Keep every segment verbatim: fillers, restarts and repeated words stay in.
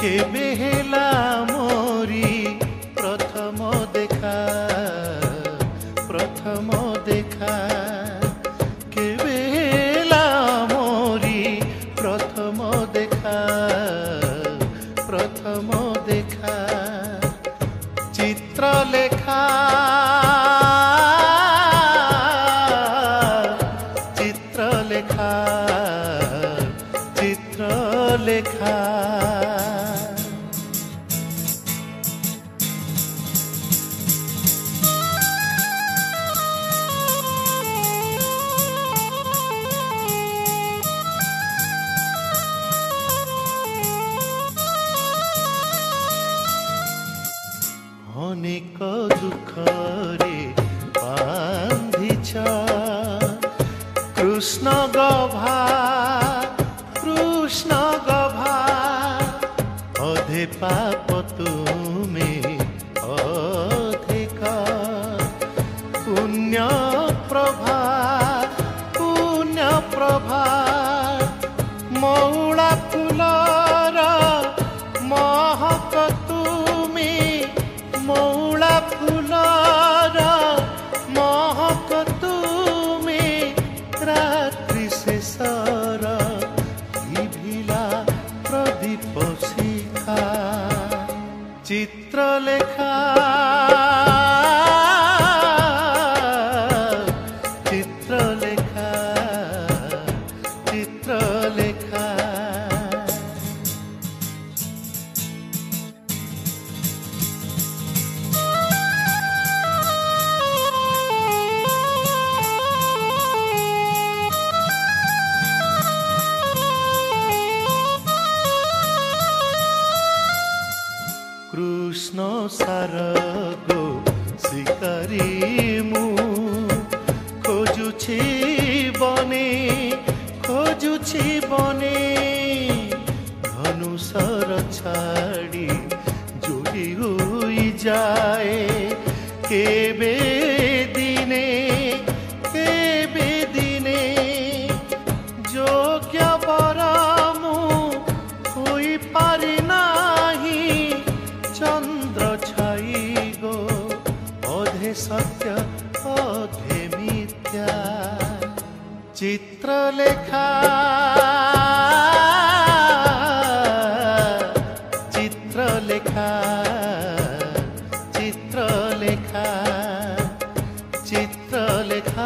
केबे हेला मोरी प्रथम देखा प्रथम देखा केबे हेला मोरी प्रथम देखा प्रथम देखा चित्रलेखा चित्रलेखा चित्रलेखा अनेक दुखरे बांधिछ कृष्ण गभा कृष्ण गभा अधे पाप तुमे अधिक पुण्य प्रभा पुण्य प्रभा मौला फुलर महक तुमे मौला फुलर महक तुमे रात्रि शेषर विभिला प्रदीप शिखा चित्रलेखा चित्रलेखा चित्रलेखा कृष्ण सारगो शिकारी मु खोजुछि बने खोजुछि बने धनुषर छाड़ी जोड़ी हुई जाए केबे दिने केबे दिने योग्य बरमु होई पारि नाही चंद्र छाई गो अधे सत्य अधे मिथ्या चित्रलेखा चित्रलेखा चित्रलेखा चित्रलेखा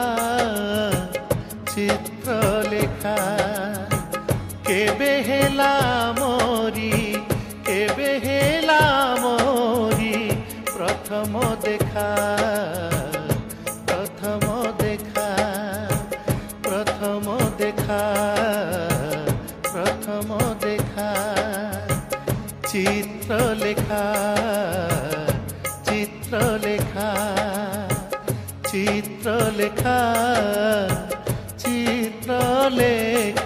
चित्रलेखा केबे हेला मोरी केबे हेला मोरी प्रथम देखा प्रथम देखा प्रथम देखा प्रथम देखा चित्रलेखा चित्रलेखा चित्रलेखा चित्रलेखा।